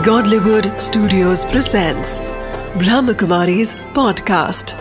Godlywood Studios presents Brahmakumari's podcast.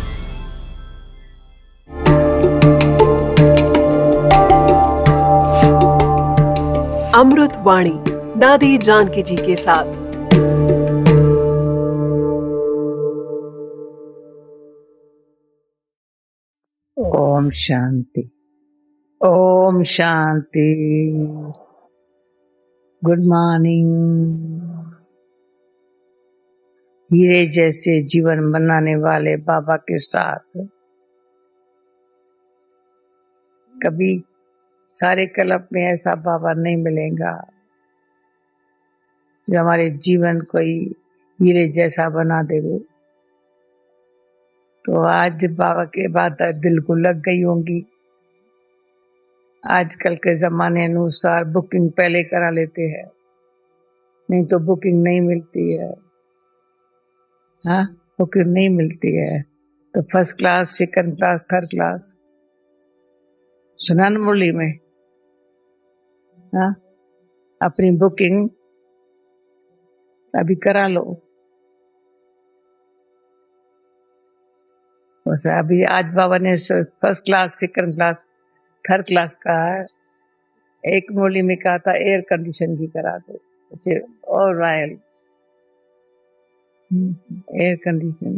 अमृत वाणी दादी जानकी जी के साथ। ओम शांति, ओम शांति। Good morning. हीरे जैसे जीवन बनाने वाले बाबा के साथ कभी सारे कल्प में ऐसा बाबा नहीं मिलेगा जो हमारे जीवन को ही हीरे जैसा बना देवे। तो आज बाबा के बात दिल को लग गई होंगी। आजकल के जमाने अनुसार बुकिंग पहले करा लेते हैं, नहीं तो बुकिंग नहीं मिलती है। हाँ, बुकिंग नहीं मिलती है तो first class, second class, third class सुना न मुरली में। हाँ, अपनी बुकिंग अभी करा लो। बस अभी आज बाबा ने first class, second class, third class का है। एक मुरली में कहा था एयर कंडीशन की करा दो और रॉयल एयर कंडीशन।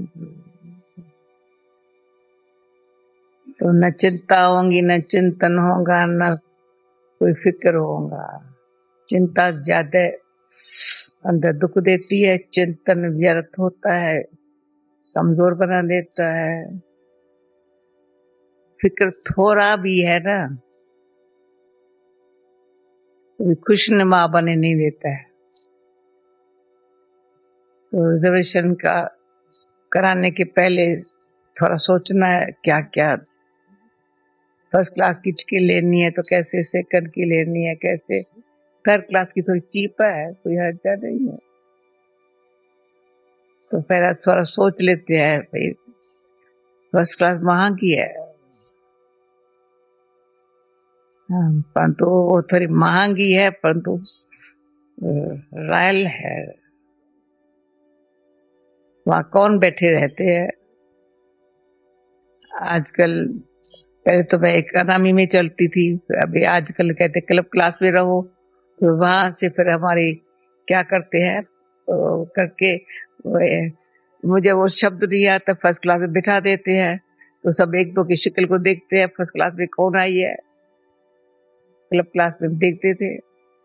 तो न चिंता होंगी, न चिंतन होगा, न कोई फिक्र होगा। चिंता ज्यादा अंदर दुख देती है, चिंतन व्यर्थ होता है, कमजोर बना देता है। फिक्र थोड़ा भी है ना तो खुशनुमा बने नहीं देता है। तो रिजर्वेशन का कराने के पहले थोड़ा सोचना है क्या क्या। फर्स्ट क्लास की टिकट लेनी है तो कैसे, सेकंड की लेनी है कैसे, थर्ड क्लास की थोड़ी चीप है, कोई हर्जा नहीं है। तो पहले थोड़ा सोच लेते हैं भाई फर्स्ट क्लास महंगी है। परंतु वो थोड़ी महंगी है, परंतु रॉयल है। वहाँ कौन बैठे रहते हैं आजकल। पहले तो मैं इकोनॉमी में चलती थी, अभी आजकल कहते क्लब क्लास में रहो। तो वहां से फिर हमारी क्या करते हैं तो करके मुझे वो शब्द नहीं आता, फर्स्ट क्लास में बिठा देते हैं। तो सब एक दो की शक्ल को देखते हैं, फर्स्ट क्लास में कौन आई है। क्लब क्लास में देखते थे।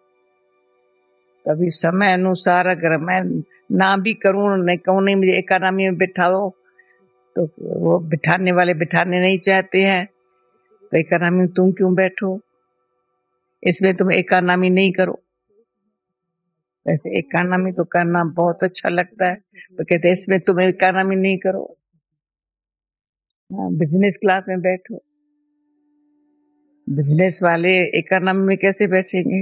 कभी समय अनुसार अगर मैं ना भी करूं, नहीं कहूं नहीं मुझे इकोनॉमी में बिठाओ, तो वो बिठाने वाले बिठाने नहीं चाहते हैं। तो इकोनॉमी में तुम क्यों बैठो, इसमें तुम इकोनॉमी नहीं करो। वैसे इकोनॉमी तो करना बहुत अच्छा लगता है, तो कहते इसमें तुम इकोनॉमी नहीं करो, बिजनेस क्लास में बैठो। बिजनेस वाले इकोनॉमी में कैसे बैठेंगे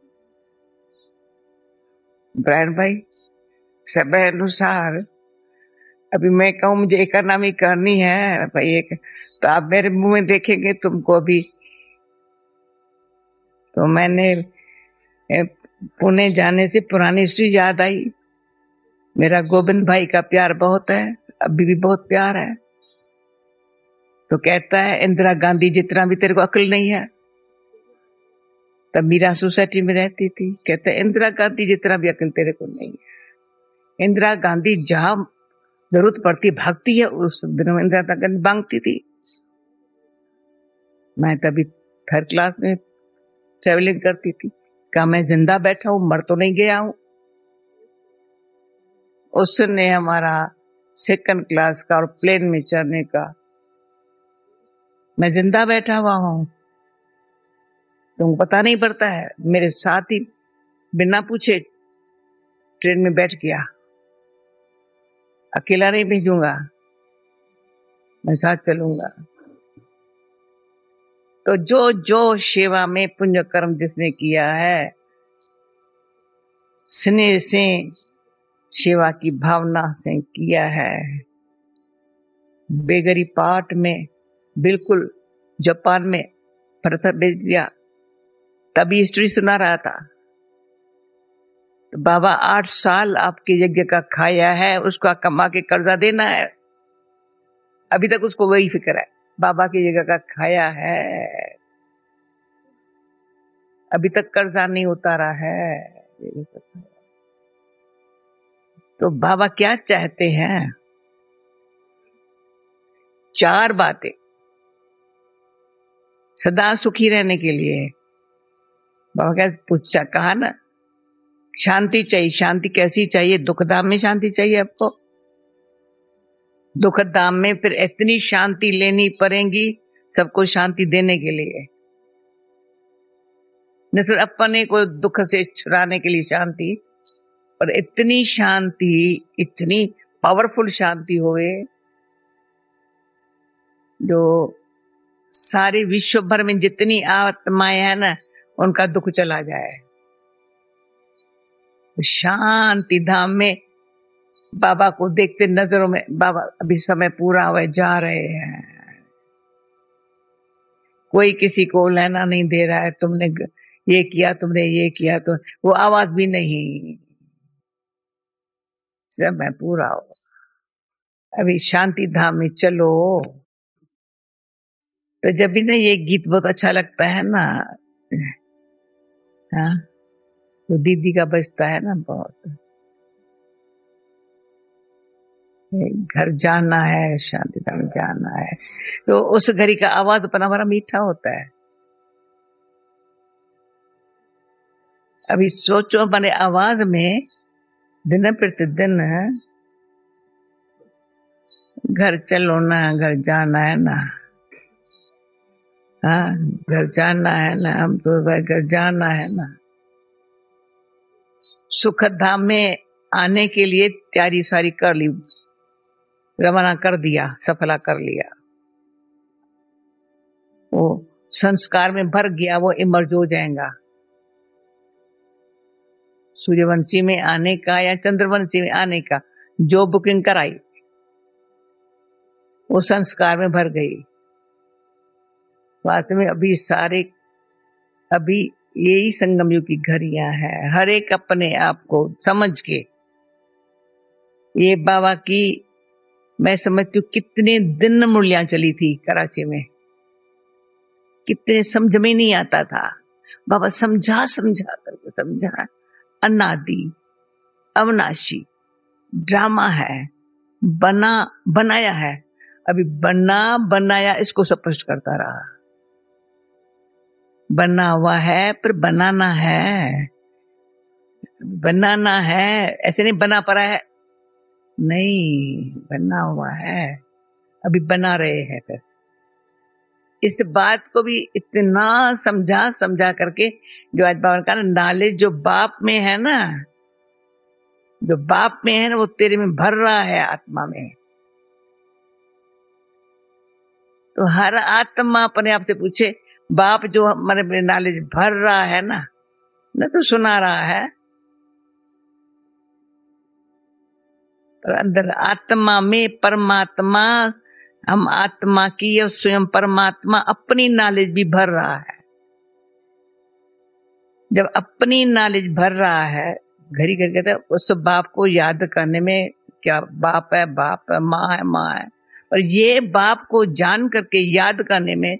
ब्रायन भाई। समय अनुसार अभी मैं कहूँ मुझे इकोनॉमी करनी है भाई एक, तो आप मेरे मुंह में देखेंगे तुमको अभी। तो मैंने पुणे जाने से पुरानी हिस्ट्री याद आई। मेरा गोविंद भाई का प्यार बहुत है, अभी भी बहुत प्यार है। तो कहता है इंदिरा गांधी जितना भी तेरे को अक्ल नहीं है। तब मीरा सोसाइटी में रहती थी, कहते हैं इंदिरा गांधी जितना भी अक्ल तेरे को नहीं है। इंदिरा गांधी जहां जरूरत पड़ती भागती है, उस दिन में इंदिरा गांधी भागती थी। मैं तभी थर्ड क्लास में ट्रेवलिंग करती थी। कहा मैं जिंदा बैठा हूं, मर तो नहीं गया हूं। उसने हमारा सेकंड क्लास का और प्लेन में चढ़ने का, मैं जिंदा बैठा हुआ हूं, तुमको पता नहीं पड़ता है। मेरे साथ ही बिना पूछे ट्रेन में बैठ गया। अकेला नहीं भेजूंगा, मैं साथ चलूंगा। तो जो जो सेवा में पुण्य कर्म जिसने किया है, स्नेह से सेवा की भावना से किया है, बेगरी पाठ में बिल्कुल जापान में पत्थर भेज दिया। तभी हिस्ट्री सुना रहा था तो बाबा 8 साल आपके यज्ञ का खाया है, उसका कमा के कर्जा देना है। अभी तक उसको वही फिक्र है, बाबा के यज्ञ का खाया है, अभी तक कर्जा नहीं उतारा है। तो बाबा क्या चाहते हैं? 4 बातें सदा सुखी रहने के लिए। बाबा क्या पूछा, कहा ना, शांति चाहिए। शांति कैसी चाहिए? दुख धाम में शांति चाहिए आपको। दुख धाम में फिर इतनी शांति लेनी पड़ेगी सबको शांति देने के लिए, न सिर्फ अपने को दुख से छुड़ाने के लिए शांति, और इतनी शांति, इतनी पावरफुल शांति होवे जो सारे विश्व भर में जितनी आत्माएं हैं ना, उनका दुख चला जाए। शांति धाम में बाबा को देखते नजरों में, बाबा अभी समय पूरा हुए, जा रहे हैं, कोई किसी को लेना नहीं दे रहा है, तुमने ये किया, तुमने ये किया, तो वो आवाज भी नहीं, समय पूरा हो, अभी शांति धाम में चलो। तो जब भी ना ये गीत बहुत अच्छा लगता है ना, हाँ, तो दीदी का बजता है ना, बहुत घर जाना है, शांति धाम जाना है, तो उस घड़ी का आवाज अपना बड़ा मीठा होता है। अभी सोचो हमारे आवाज में दिन प्रतिदिन घर चलो ना, घर जाना है ना, हाँ घर जाना है ना, हम तो घर जाना है ना। सुख धाम में आने के लिए तैयारी सारी कर ली, रवाना कर दिया, सफला कर लिया, वो संस्कार में भर गया, वो इमर्ज हो जाएगा। सूर्यवंशी में आने का या चंद्रवंशी में आने का जो बुकिंग कराई, वो संस्कार में भर गई। वास्तव में अभी सारे, अभी यही संगम युग की घड़ियां हैं। हर एक अपने आप को समझ के, ये बाबा की मैं समझती हूँ कितने दिन मुरलियां चली थी कराची में, कितने समझ में नहीं आता था। बाबा समझा समझा करके समझा, अनादि अविनाशी ड्रामा है, बना बनाया है, अभी बना बनाया इसको स्पष्ट करता रहा। बना हुआ है पर बनाना है, बनाना है, ऐसे नहीं बना पड़ा है, नहीं बना हुआ है, अभी बना रहे हैं। फिर इस बात को भी इतना समझा समझा करके, जो आज बाबा का नॉलेज जो बाप में है ना, जो बाप में है ना, वो तेरे में भर रहा है, आत्मा में। तो हर आत्मा अपने आप से पूछे, बाप जो हमारे नॉलेज भर रहा है ना, न तो सुना रहा है, पर अंदर आत्मा में परमात्मा, हम आत्मा की या स्वयं परमात्मा अपनी नॉलेज भी भर रहा है। जब अपनी नॉलेज भर रहा है, घड़ी घर कहते उस बाप को याद करने में, क्या बाप है बाप है, माँ है माँ है, और ये बाप को जान करके याद करने में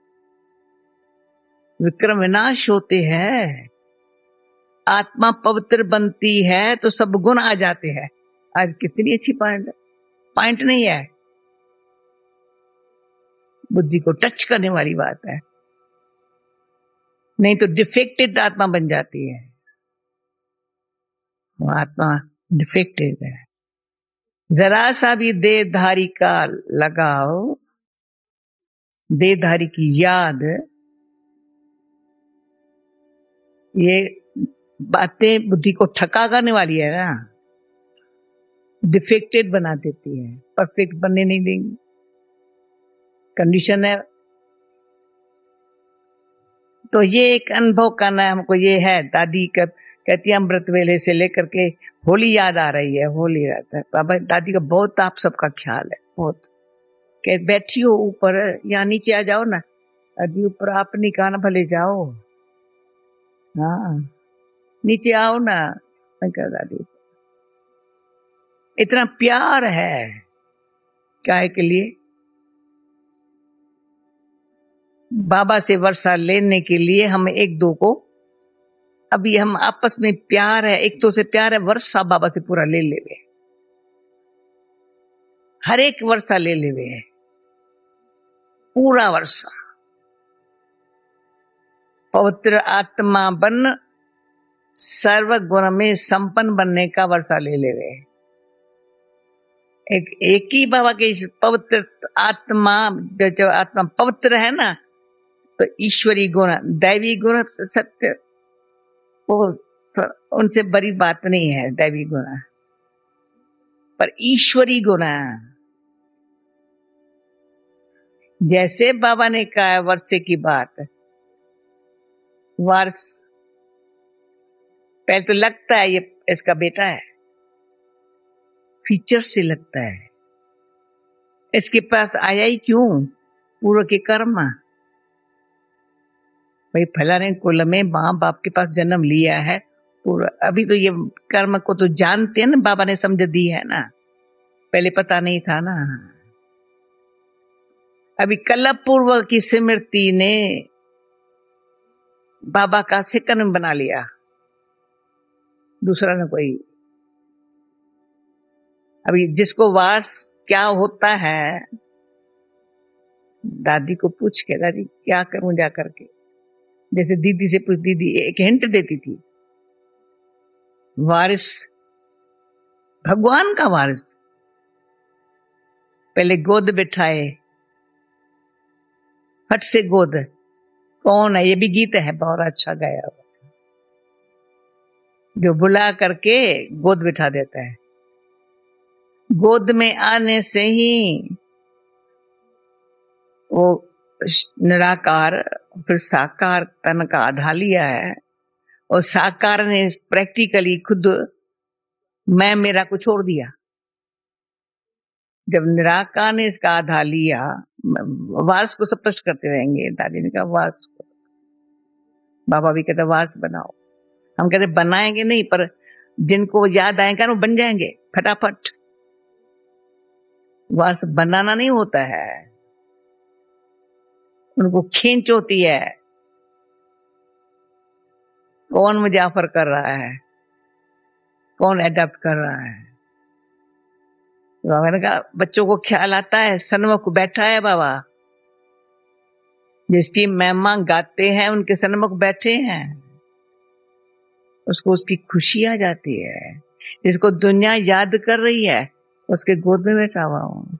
विक्रम विनाश होते हैं, आत्मा पवित्र बनती है, तो सब गुण आ जाते हैं। आज कितनी अच्छी पॉइंट नहीं है, बुद्धि को टच करने वाली बात है, नहीं तो डिफेक्टेड आत्मा बन जाती है। वो आत्मा डिफेक्टेड है। जरा सा भी देहधारी का लगाओ, देहधारी की याद, ये बातें बुद्धि को ठका करने वाली है ना, डिफेक्टेड बना देती है, परफेक्ट बनने नहीं देंगी, कंडीशन है। तो ये एक अनुभव करना है हमको, ये है। दादी कहती है अमृत वेले से लेकर के होली याद आ रही है, होली रहता है बाबा, दादी का बहुत आप सबका ख्याल है, बहुत कह बैठी हो ऊपर, यहाँ नीचे आ जाओ ना, अभी ऊपर आप नहीं कहा ना, भले जाओ, हाँ नीचे आओ ना, मैं कहा दादी इतना प्यार है काय के लिए, बाबा से वर्षा लेने के लिए हम एक दो को, अभी हम आपस में प्यार है, एक तो से प्यार है, वर्षा बाबा से पूरा ले लेवे, हर एक वर्षा ले लेवे है, पूरा वर्षा। पवित्र आत्मा बन सर्व गुण में संपन्न बनने का वर्षा ले लेवे। एक ही बाबा के पवित्र आत्मा, जो आत्मा पवित्र है ना, तो ईश्वरी गुण, दैवी गुण, सत्य, वो उनसे बड़ी बात नहीं है दैवी गुण, पर ईश्वरी गुण। जैसे बाबा ने कहा है वर्षे की बात, वर्ष पहले तो लगता है ये इसका बेटा है, फीचर से लगता है, इसके पास आया ही क्यों, पूर्व के कर्म। भाई फलाने कुल में माँ बाप के पास जन्म लिया है, पूरा अभी तो ये कर्म को तो जानते हैं ना, बाबा ने समझ दी है ना, पहले पता नहीं था ना। अभी कल्प पूर्व की स्मृति ने बाबा का सिकन बना लिया, दूसरा न कोई। अभी जिसको वार्स क्या होता है, दादी को पूछ के, दादी क्या करूं जा करके, जैसे दीदी से पूछ, दीदी एक हिंट देती थी, वारिस भगवान का वारिस, पहले गोद बिठाए, फट से गोद, कौन है, ये भी गीत है बहुत अच्छा गाया हुआ, जो बुला करके गोद बिठा देता है। गोद में आने से ही वो निराकार फिर साकार तन का आधा लिया है, और साकार ने प्रैक्टिकली खुद मैं मेरा को छोड़ दिया। जब निराकार ने इसका आधा लिया, वारस को स्पष्ट करते रहेंगे, दादी ने कहा वारस को, बाबा भी कहते वारस बनाओ, हम कहते बनाएंगे नहीं, पर जिनको याद आएगा वो बन जाएंगे फटाफट। वारस बनाना नहीं होता है, उनको खींच होती है, कौन मुझे ऑफर कर रहा है, कौन एडप्ट कर रहा है। बाबा ने कहा बच्चों को ख्याल आता है, सन्मुख बैठा है बाबा, जिसकी महिमा गाते हैं उनके सन्मुख बैठे हैं, उसको उसकी खुशी आ जाती है। जिसको दुनिया याद कर रही है, उसके गोद में बैठा हुआ हूं,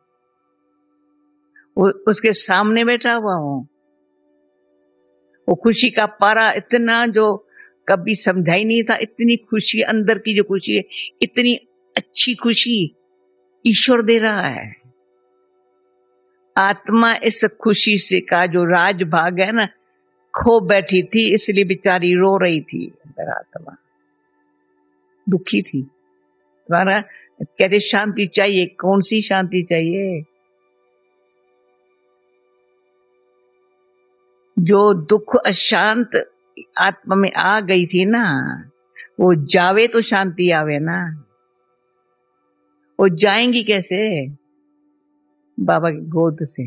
उसके सामने बैठा हुआ हूं। वो खुशी का पारा इतना जो कभी समझा ही नहीं था, इतनी खुशी अंदर की जो खुशी है, इतनी अच्छी खुशी ईश्वर दे रहा है। आत्मा इस खुशी से का जो राज भाग है ना, खो बैठी थी, इसलिए बेचारी रो रही थी, अंदर आत्मा दुखी थी। तुम्हारा कहते शांति चाहिए, कौन सी शांति चाहिए? जो दुख अशांत आत्मा में आ गई थी ना, वो जावे तो शांति आवे ना। वो जाएंगी कैसे? बाबा की गोद से।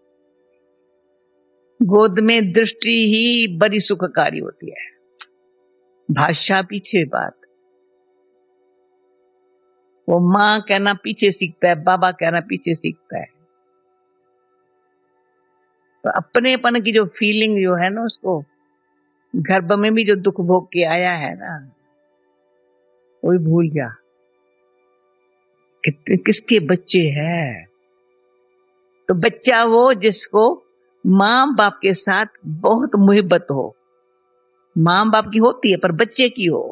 गोद में दृष्टि ही बड़ी सुखकारी होती है, भाषा पीछे बात। वो माँ कहना पीछे सीखता है, बाबा कहना पीछे सीखता है। तो अपनेपन की जो फीलिंग जो है ना, उसको गर्भ में भी जो दुख भोग के आया है ना, वो भी भूल जा। किसके बच्चे हैं? तो बच्चा वो जिसको माँ बाप के साथ बहुत मोहब्बत हो। माँ बाप की होती है पर बच्चे की हो।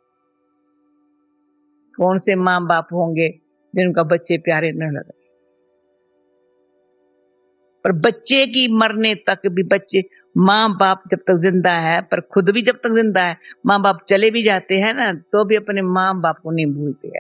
कौन से माँ बाप होंगे जिनका बच्चे प्यारे न लगे? पर बच्चे की मरने तक भी, बच्चे माँ बाप जब तक जिंदा है, पर खुद भी जब तक जिंदा है, माँ बाप चले भी जाते हैं ना, तो भी अपने माँ बाप को नहीं भूलते हैं।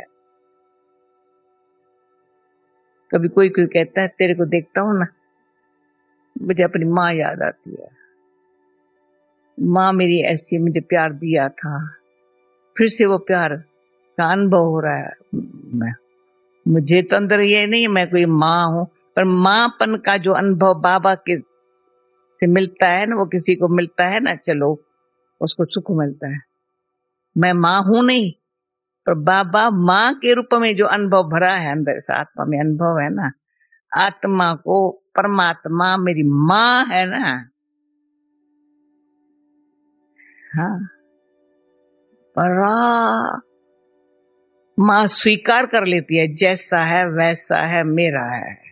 कभी कोई कोई कहता है तेरे को देखता हूं ना, मुझे अपनी माँ याद आती है। माँ मेरी ऐसी मुझे प्यार दिया था, फिर से वो प्यार का अनुभव हो रहा है। मुझे तो अंदर ये नहीं मैं कोई माँ हूं, पर माँपन का जो अनुभव बाबा के से मिलता है ना, वो किसी को मिलता है ना, चलो उसको सुख मिलता है। मैं माँ हूं नहीं, पर बाबा माँ के रूप में जो अनुभव भरा है अंदर से, आत्मा में अनुभव है ना, आत्मा को परमात्मा मेरी माँ है ना। हाँ, परा माँ स्वीकार कर लेती है, जैसा है वैसा है, मेरा है।